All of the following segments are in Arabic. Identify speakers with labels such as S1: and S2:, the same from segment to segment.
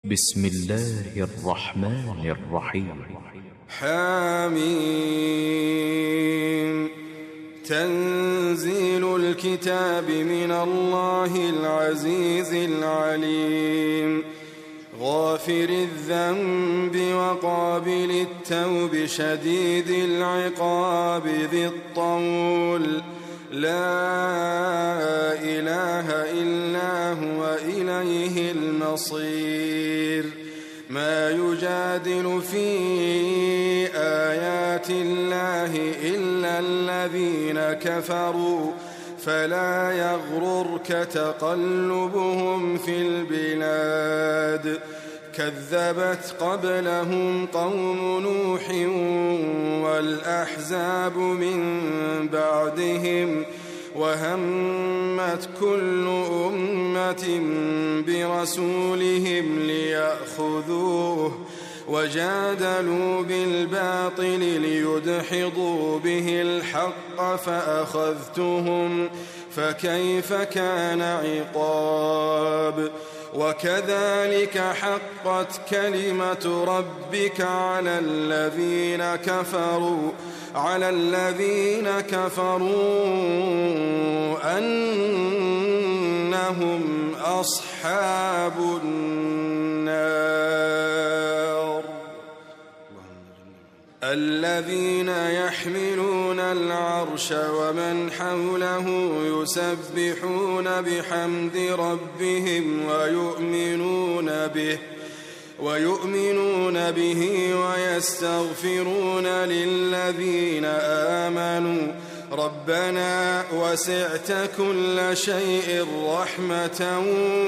S1: بسم الله الرحمن الرحيم.
S2: حميم. تنزيل الكتاب من الله العزيز العليم، غافر الذنب وقابل التوب شديد العقاب ذي الطول، لا إله إلا هو إليه المصير. ما يجادل في آيات الله إلا الذين كفروا، فلا يغررك تقلبهم في البلاد. كذبت قبلهم قوم نوح والأحزاب من بعدهم، وهمت كل أمة برسولهم ليأخذوه، وجادلوا بالباطل ليدحضوا به الحق فأخذتهم، فكيف كان عقاب. وكذلك حقت كلمة ربك على الذين كفروا أنهم أصحاب النار. الذين يحملون العرش ومن حوله يسبحون بحمد ربهم ويؤمنون به ويستغفرون للذين آمنوا ربنا وسعت كل شيء رحمة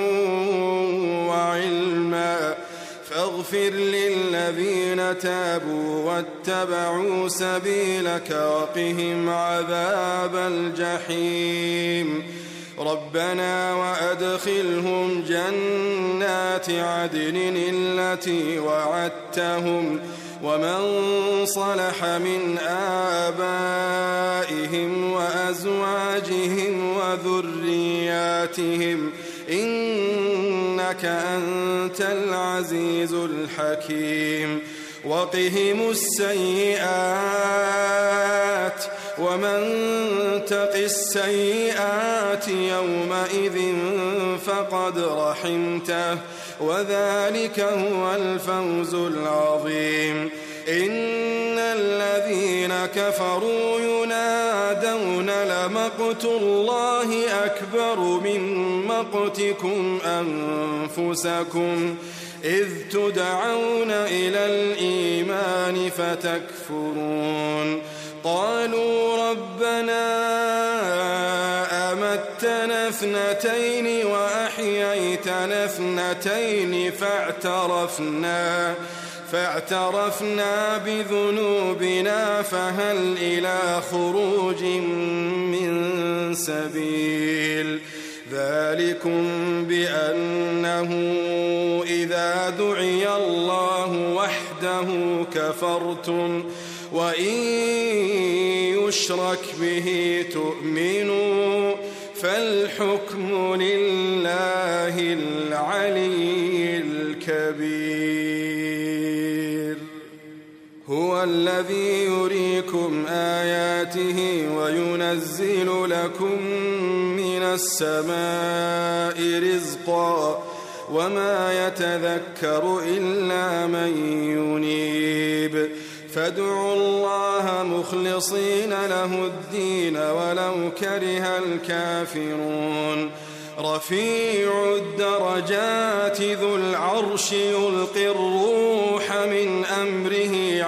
S2: وعلما فاغفر للذين تابوا واتبعوا سبيلك وقهم عذاب الجحيم. ربنا وأدخلهم جنات عدن التي وعدتهم ومن صلح من آبائهم وأزواجهم وذرياتهم إنك أنت العزيز الحكيم. وقهم السيئات ومن تق السيئات يومئذ فقد رحمته وذلك هو الفوز العظيم. إن الذين كفروا ينادون لمقت الله أكبر من مقتكم أنفسكم إذ تدعون إلى الإيمان فتكفرون. قالوا ربنا أمتنا اثنتين وأحييتنا اثنتين فاعترفنا بذنوبنا فهل إلى خروج من سبيل. ذلكم بأنه إذا دعي الله وحده كفرتم وإن يشرك به تؤمنوا فالحكم لله العلي الكبير. هو الذي يريكم آياته وينزل لكم من السماء رزقا وما يتذكر إلا من ينيب. فادعوا الله مخلصين له الدين ولو كره الكافرون. رفيع الدرجات ذو العرش يلقي الروح من أمره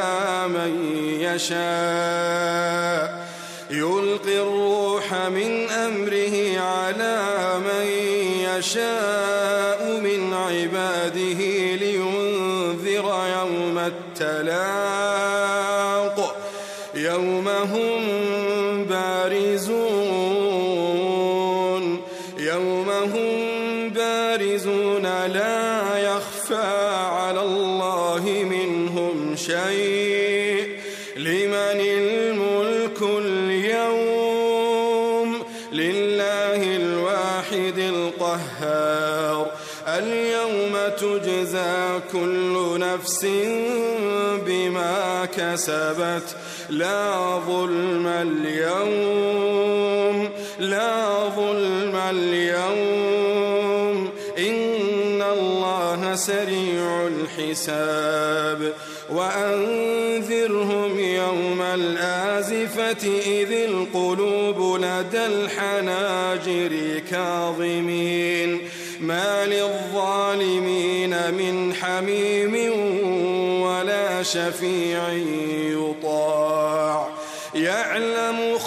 S2: على من يشاء من عباده لينذر يوم التلاق يوم هم بارزون لا يخفى على الله منهم شيء. لمن الملك اليوم؟ لله الواحد القهار. اليوم تجزى كل نفس بما كسبت لا ظلم اليوم إن الله سريع الحساب وأنذرهم يوم الآزفة إذ القلوب لدى الحناجر كاظمين ما للظالمين من حميم ولا شفيع يطاع يعلم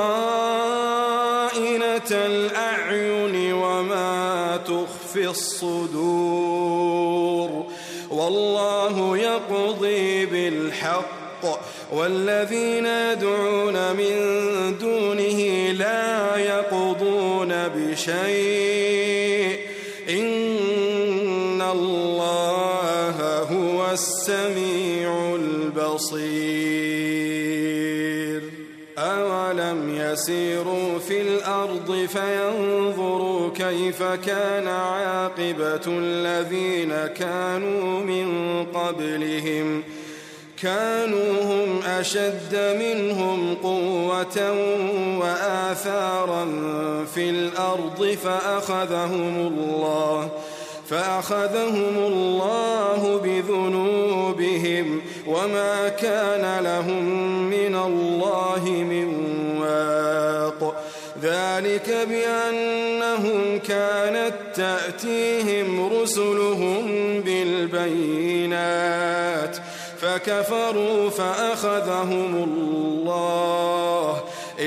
S2: خائنة الأعين وما تخفي الصدور والله يقضي بالحق والذين يدعون من دونه لا يقضون بشيء إن الله هو السميع البصير أولم يسيروا في الأرض فينظروا كيف كان عاقبة الذين كانوا من قبلهم كانوا هم أشد منهم قوة وآثارا في الأرض فأخذهم الله بذنوبهم وما كان لهم من الله من واق ذلك بأنهم كانت تأتيهم رسلهم بالبينات فكفروا فأخذهم الله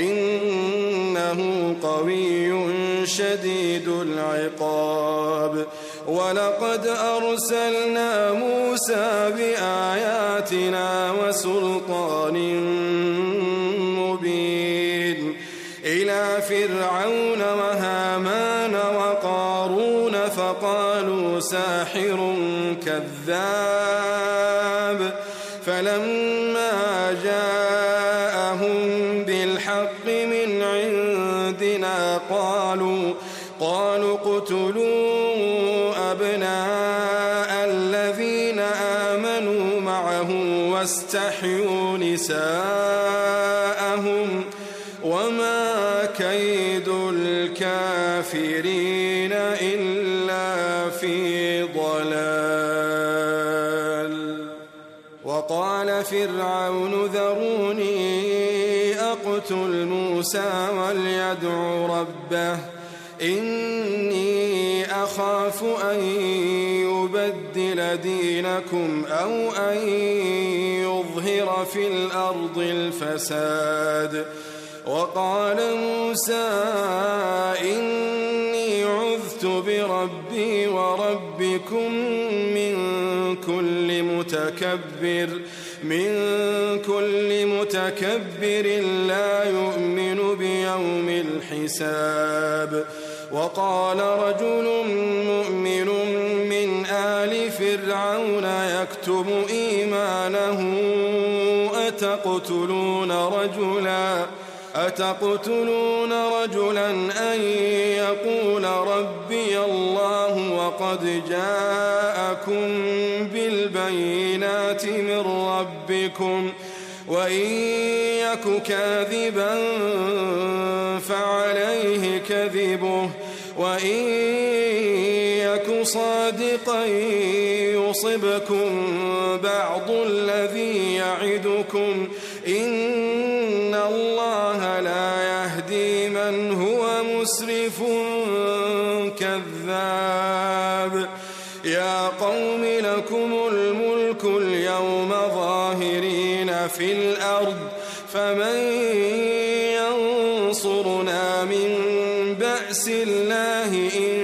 S2: إنه قوي شديد العقاب ولقد أرسلنا موسى بآياتنا وسلطان مبين إلى فرعون وهامان وقارون فقالوا ساحر كذاب فلما جاءهم بالحق من عندنا قالوا اقتلوا أبناء الذين آمنوا معه واستحيوا نساءهم وما كيد الكافرين إلا في ضلال وقال فرعون ذروني أقتل موسى وليدع ربه إني أخاف أن يبدل دينكم أو أن يظهر في الأرض الفساد وقال موسى إني عذت بربي وربكم من كل متكبر لا يؤمن بيوم الحساب وقال رجل مؤمن من آل فرعون يكتم إيمانه أتقتلون رجلا أن يقول ربي الله وقد جاءكم بالبينات من ربكم وإن يك كاذبا فعليه كذبه وإن يك صادقا يصبكم بعض الذي يعدكم إن الله لا يهدي من هو مسرف كذاب يا قوم لكم الملك اليوم ظاهرين في الأرض فمن ينصرنا من بأس الله إن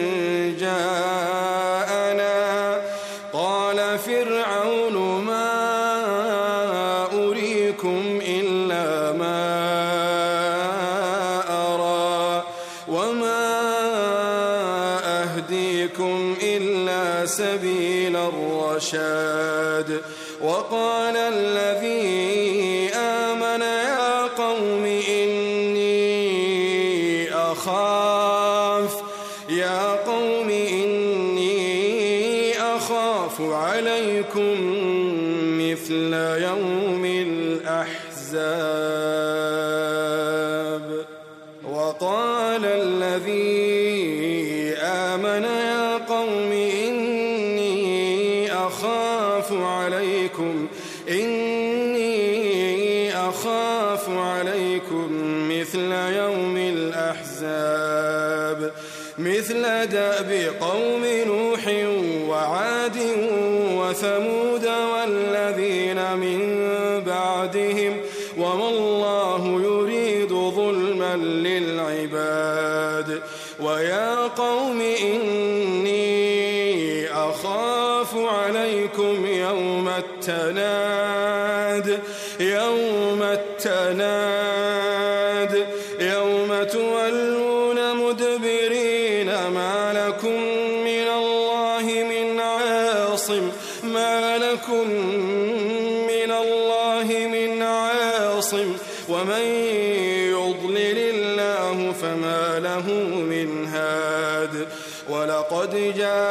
S2: جاءنا قال فرعون ما أريكم إلا ما أرى وما أهديكم إلا سبيل الرشاد وقال الذي آمن يا قوم إني أخاف عليكم مثل يوم الأحزاب وقال الذي آمن يا قوم إني أخاف عليكم مثل يوم الأحزاب مثل دأب قوم نوح وعاد وثمود والذين من بعدهم وما الله يريد ظلما للعباد ويا قوم إني أخاف عليكم يوم التناد يوم تولون مدبرين ما لكم من الله من عاصم ومن يضلل الله فما له من هاد ولقد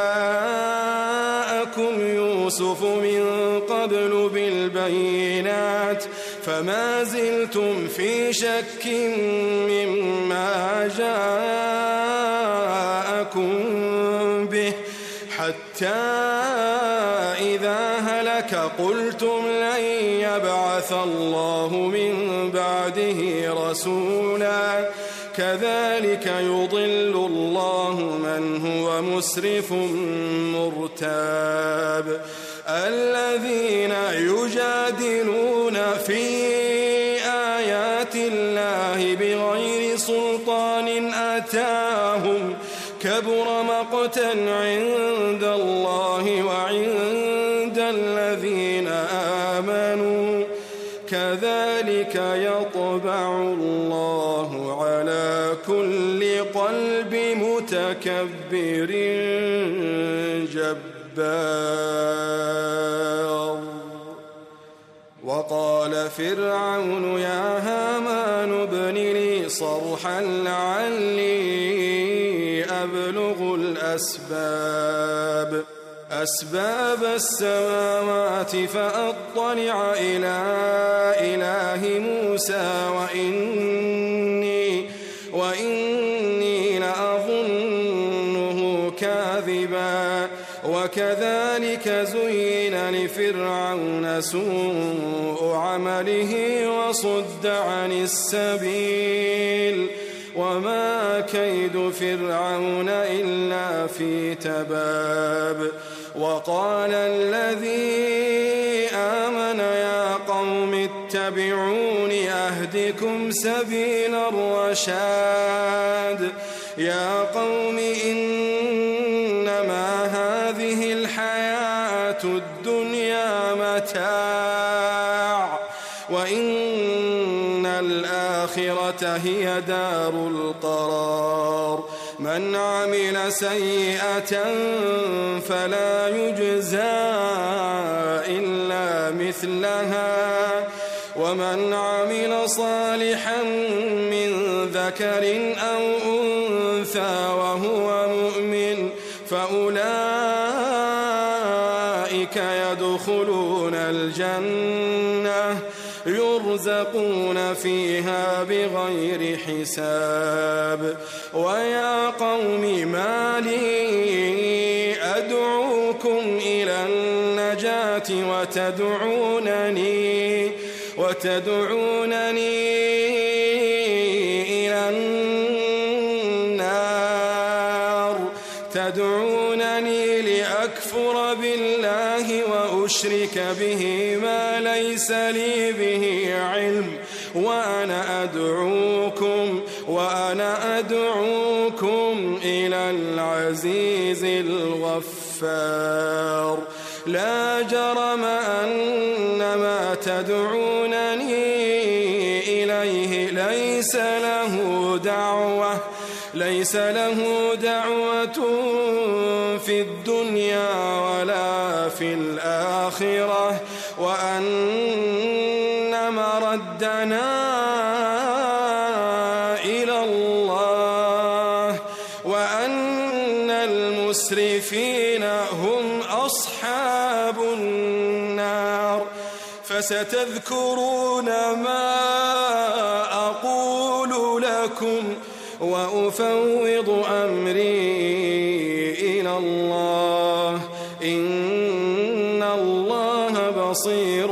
S2: جاءكم يوسف من قبل بالبينات فما زلتم في شك مما جاءكم به حتى إذا هلك قلتم لن يبعث الله من بعده رسولا كذلك يضل الله من هو مسرف مرتاب الذين يجادلون في آيات الله بغير سلطان أتاهم كبر مقتا عند الله وعند الذين آمنوا كذلك يطبع الله على كل قلب متكبر جبار وقال فرعون يا هامان ابن لي صرحا لعلي أبلغ أسباب السماوات فأطلع إلى إله موسى وإني لأظنه كاذبا وكذلك زين لفرعون سوء عمله وصد عن السبيل وما كيد فرعون إلا في تباب وقال الذي آمن يا قوم اتبعون أهدكم سبيل الرشاد يا قوم إنما هذه الحياة الدنيا متاع وإن الآخرة هي دار القرار من عمل سيئة فلا يجزى إلا مثلها ومن عمل صالحا من ذكر أو أنثى وهو مؤمن فأولئك يدخلون الجنة يرزقون فيها بغير حساب ويا قوم ما لي أدعوكم إلى النجاة وتدعونني إلى النار تدعونني لأكفر بالله وأشرك به ما ليس لي به علم وأنا أدعوكم إلى العزيز الغفار لا جرم أن ما تدعونني إليه ليس له دعوة في الدنيا ولا في الآخرة وأن مردنا إلى الله وأن المسرفين هم أصحاب أصحاب النار. فستذكرون ما أقول لكم وأفوض أمري إلى الله، إن الله بصير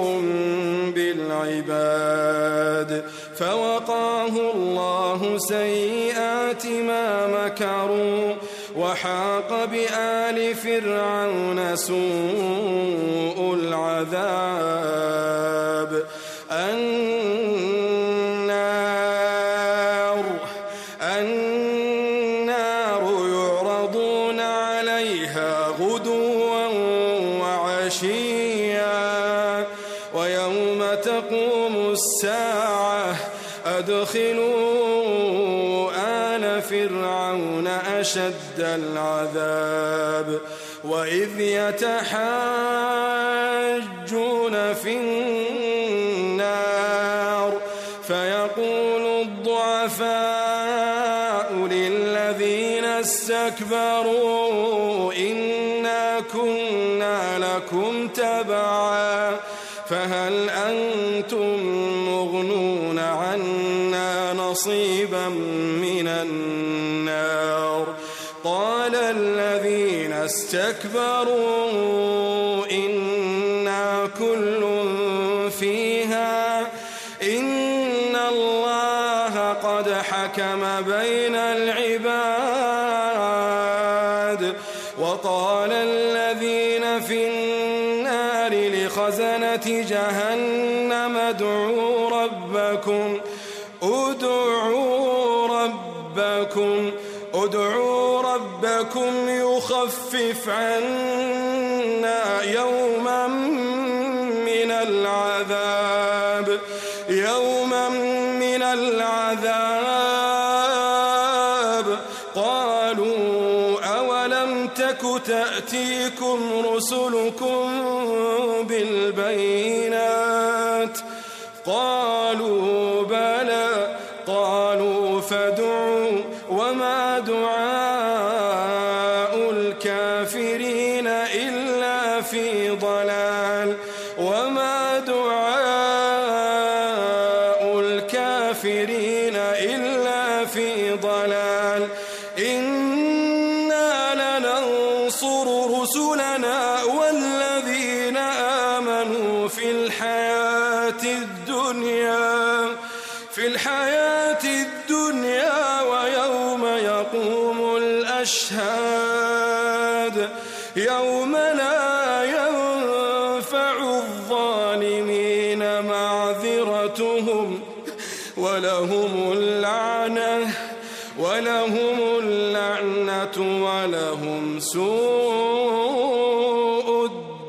S2: بالعباد. فوقاه الله سيئات ما مكروا، وحاق بآل فرعون سوء العذاب. النار يعرضون عليها غدوا وعشيا، ويوم تقوم الساعة أدخلوا آل فرعون أشد العذاب. وإذ يتحاجون في النار فيقول الضعفاء للذين استكبروا إنا كنا لكم تبعا فهل أنتم مغنون عنا نصيبا من النار؟ قال الذين استكبروا إنا كل فيها إن الله قد حكم بين العباد. وقال الذين في النار لخزنة جهنم ادعوا ربكم يخفف عنا يوما من العذاب. قالوا أولم تك تأتيكم رسلكم بالبينات؟ قالوا بلى. قالوا فادعوا وما دعاء الكافرين إلا في ضلال. وما دعاء الكافرين إلا في ضلال. إنا لننصر رسلنا والذين آمنوا في الحياة الدنيا ويوم يقوم الأشهاد، يوم لا ينفع الظالمين معذرتهم ولهم اللعنة ولهم سوء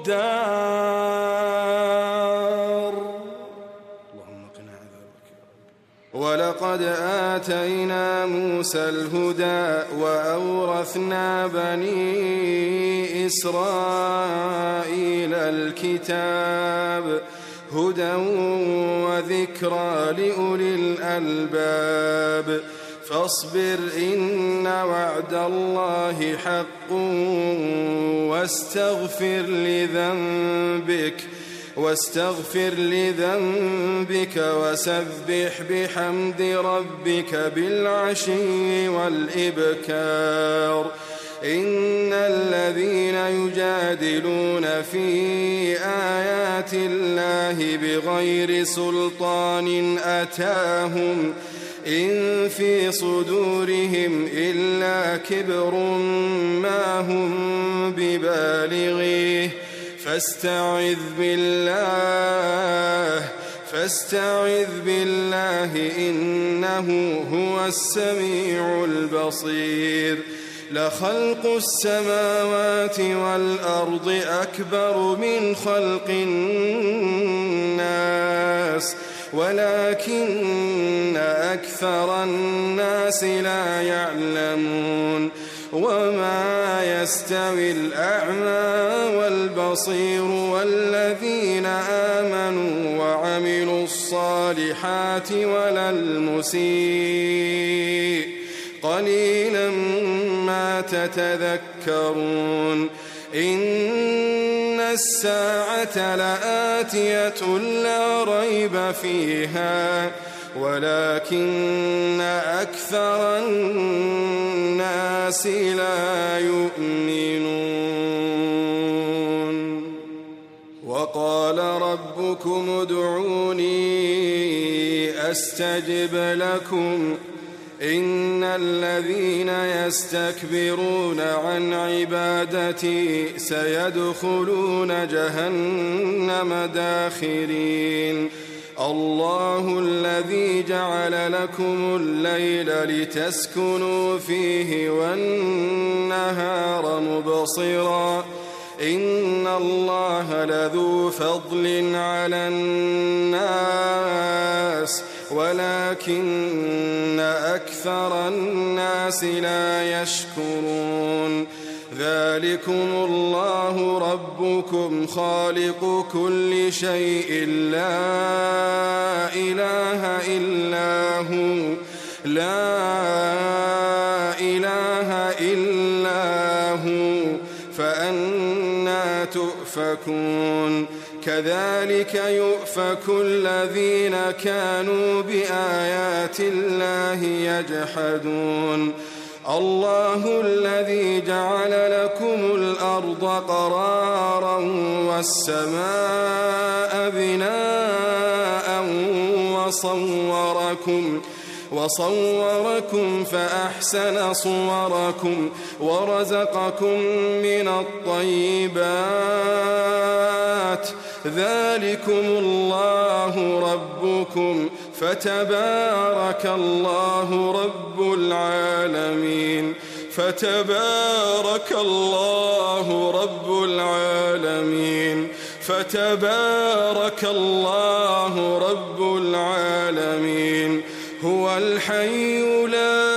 S2: الدار. اللهم قنا عذابك. ولقد آتينا موسى الهدى وأورثنا بني إسرائيل الكتاب هدى وذكرى لأولي الألباب. فاصبر إن وعد الله حق واستغفر لذنبك وسبح بحمد ربك بالعشي والإبكار. إن الذين يجادلون في آيات الله بغير سلطان أتاهم إن في صدورهم إلا كبر ما هم ببالغيه فاستعذ بالله إنه هو السميع البصير. لخلق السماوات والأرض أكبر من خلق الناس ولكن أكثر الناس لا يعلمون. وما يستوي الأعمى والبصير والذين آمنوا وعملوا الصالحات ولا المسيء قليلا ما تتذكرون. إن الساعة لآتية لا ريب فيها ولكن أكثر الناس لا يؤمنون وقال ربكم ادعوني أستجب لكم إن الذين يستكبرون عن عبادتي سيدخلون جهنم داخرين الله الذي جعل لكم الليل لتسكنوا فيه والنهار مبصرا إن الله لذو فضل على الناس ولكن أكثر الناس لا يشكرون ذلكم الله ربكم خالق كل شيء لا إله إلا هو فأنى تؤفكون كذلك يؤفك الذين كانوا بآيات الله يجحدون الله الذي جعل لكم الأرض قرارا والسماء بناء وصوركم فأحسن صوركم ورزقكم من الطيبات ذلكم الله ربكم فتبارك الله رب العالمين فتبارك الله رب العالمين هو الحي لا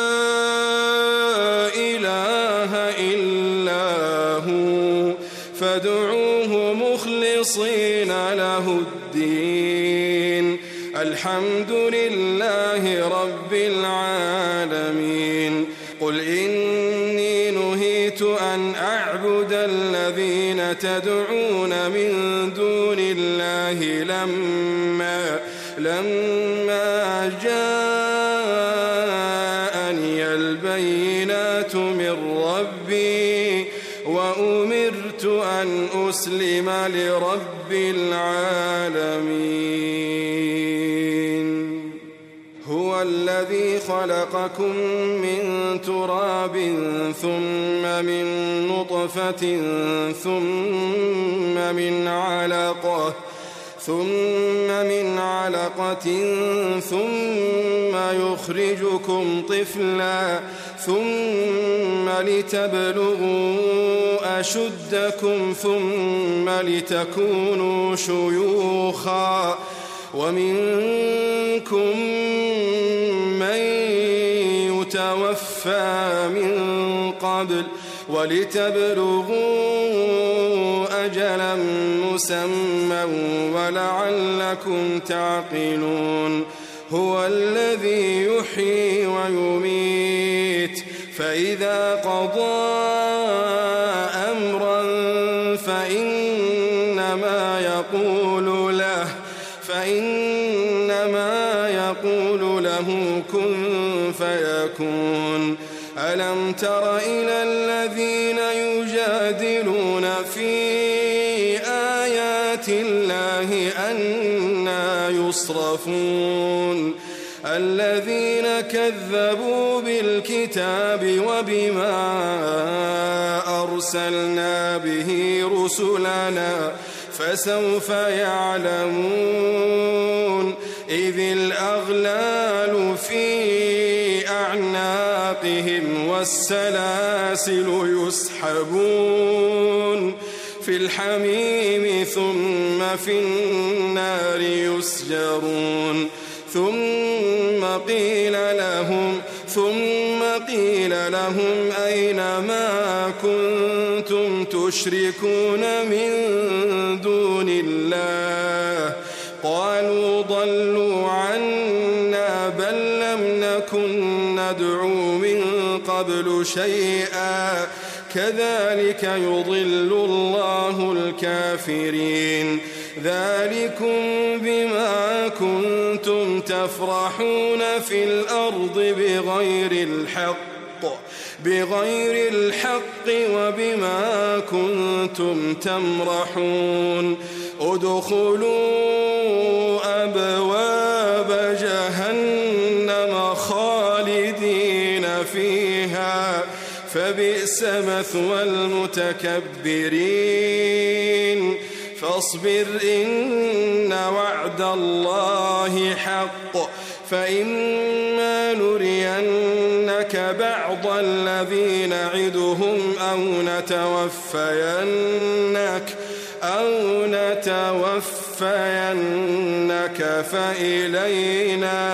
S2: إله إلا هو فادعوه مخلصين له الدين الحمد لله رب العالمين قل إني نهيت أن أعبد الذين تدعون من دون الله لما جاءني البينات من ربي وأمرت أن أسلم لرب العالمين هو الذي خلقكم من تراب ثم من نطفة ثم من علقة ثم يخرجكم طفلا ثم لتبلغوا أشدكم ثم لتكونوا شيوخا ومنكم من يتوفى من قبل ولتبلغوا أجلا مسمى ولعلكم تعقلون هو الذي يحيي ويميت فإذا قضى أمرا فإنما يقول له كن فيكون ألم تر إلى الذين يجادلون في آيات الله أنى يصرفون الذين كذبوا بالكتاب وبما أرسلنا به رسلنا فسوف يعلمون إذ الأغلال في أعناقهم والسلاسل يسحبون في الحميم ثم في النار يسجرون ثم قيل لهم أين ما كنتم تشركون من دون الله قالوا ضلوا عنا بل لم نكن ندعو من قبل شيئا كذلك يضل الله الكافرين ذلكم بما كنتم تفرحون في الأرض بغير الحق وبما كنتم تمرحون ادخلوا أبواب جهنم خالدين فيها فبئس مثوى المتكبرين فاصبر إن وعد الله حق فإما نرينك بعض الذي نعدهم أو نتوفينك فإلينا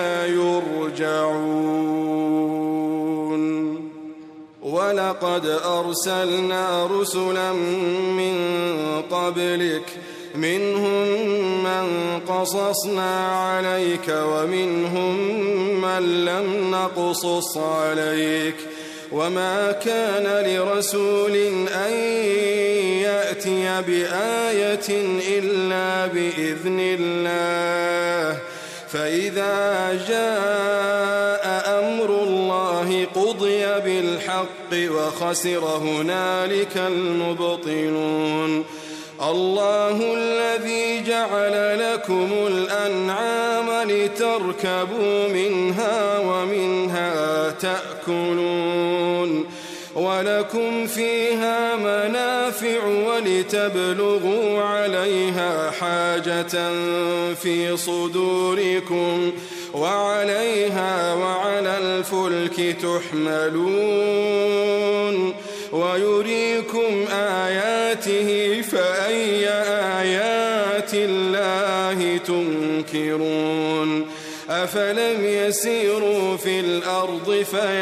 S2: يرجعون ولقد أرسلنا رسلا من قبلك منهم من قصصنا عليك ومنهم من لم نقصص عليك وما كان لرسول أن يأتي بآية إلا بإذن الله فإذا جاء أمر الله قضي بالحق وخسر هنالك المبطلون الله الذي جعل لكم الأنعام لتركبوا منها ومنها تأكلون ولكم فيها منافع ولتبلغوا عليها حاجة في صدوركم وعليها وعلى الفلك تحملون ويريكم آياته فأي آيات الله تنكرون أفلم يسيروا في الأرض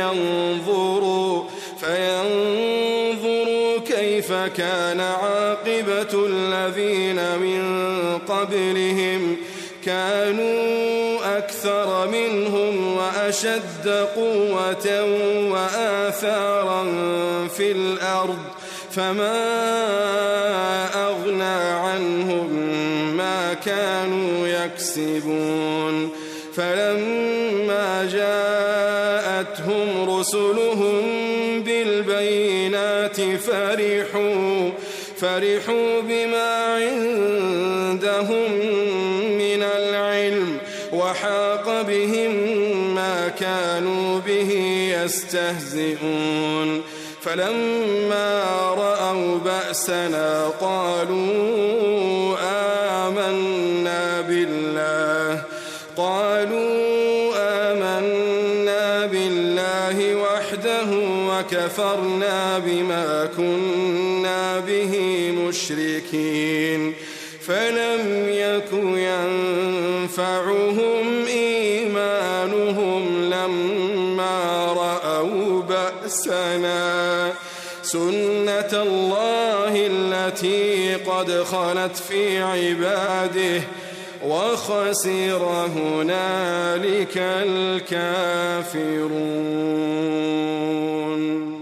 S2: فينظروا كيف كان عاقبة الذين من قبلهم كانوا أكثر منهم وأشد قوة وآثارا في الأرض فما أغنى عنهم ما كانوا يكسبون فلما جاءتهم رسلهم بالبينات فرحوا بما عندهم من العلم وحاق بهم ما كانوا به يستهزئون فلما رأوا بأسنا قالوا آمنا بالله وحده وكفرنا بما كنا به مشركين فلم يك ينفعهم إيمانهم لما رأوا بأسنا سنة الله التي قد خلت في عباده وخسر هنالك الكافرون.